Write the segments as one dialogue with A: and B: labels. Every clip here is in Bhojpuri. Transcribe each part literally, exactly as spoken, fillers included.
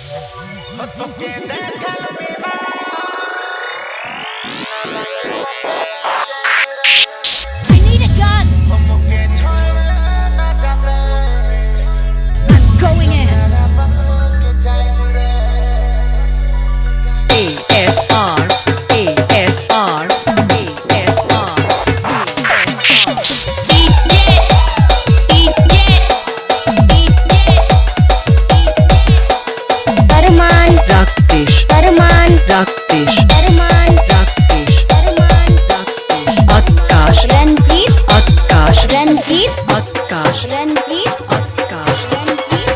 A: need a gun. I'm going in.
B: A S R A S R A S R
C: Arman
B: Rakesh
C: Arman
B: Rakesh
C: Arman
B: Rakesh
C: Arman
B: Akash
C: Ranjit
B: Akash
C: Ranjit
B: Akash
C: Ranjit
B: Akash
C: Ranjit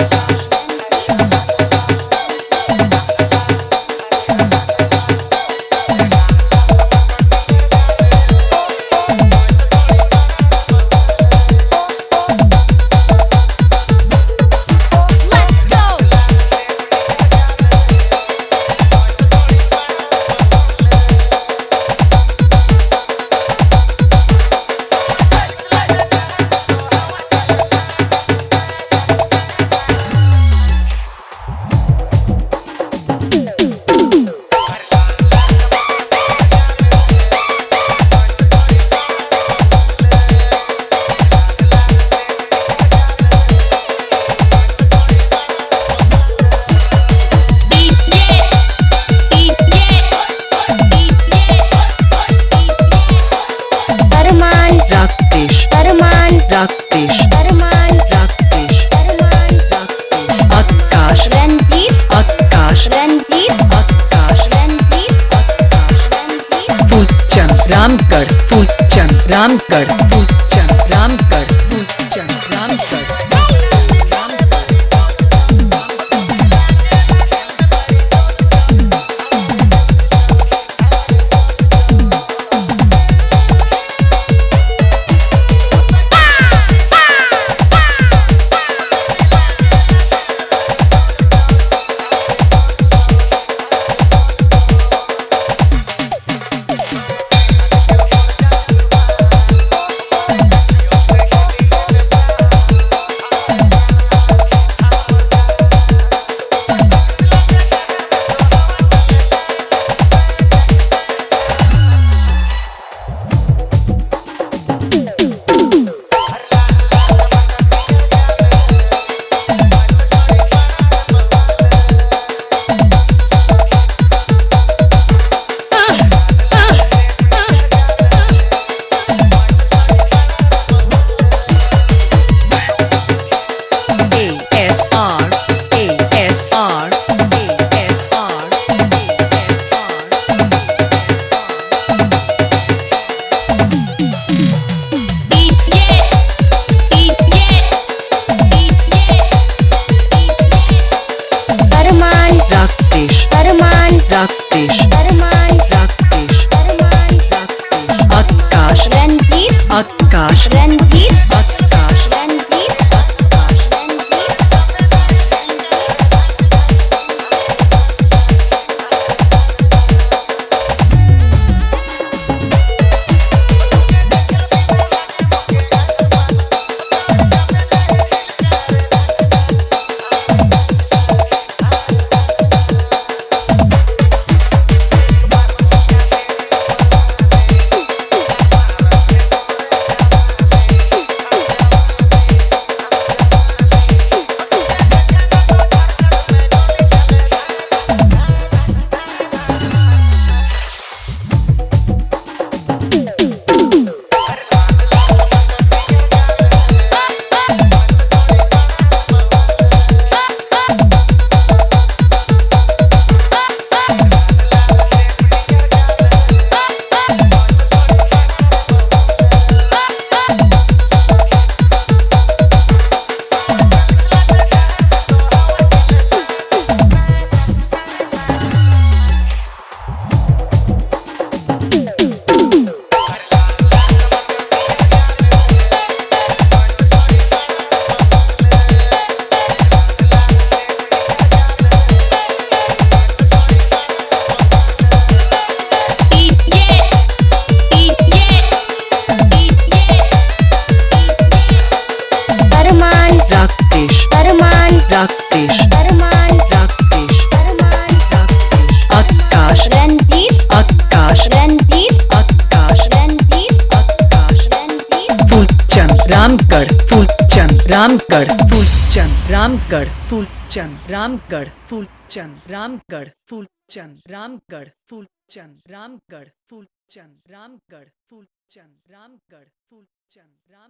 A: Let's go.
C: Arman
B: Rakesh
C: Arman
B: Rakesh
C: Arman
B: Rakesh
C: Arman
B: Akash
C: Ranjit
B: Akash
C: Ranjit
B: Akash
C: Ranjit Ranjit
B: Fulchand Ramgarh Fulchand Ramgarh Fulchand Ramgarh Fulchand Ramgarh A S R A S R A S R A S R
C: Arman
B: Rakesh
C: Arman
B: Rakesh
C: Arman
B: Rakesh
C: Arman
B: Akash
C: Ranjit
B: Akash
C: Ranjit
B: Akash
C: Ranjit
B: Akash
C: Ranjit
B: Ramgarh Phoolchand Ramgarh Phoolchand Ramgarh Phoolchand Ramgarh Phoolchand Ramgarh Phoolchand Ramgarh Phoolchand Ramgarh Phoolchand Ramgarh Phoolchand Ramgarh Phoolchand Ram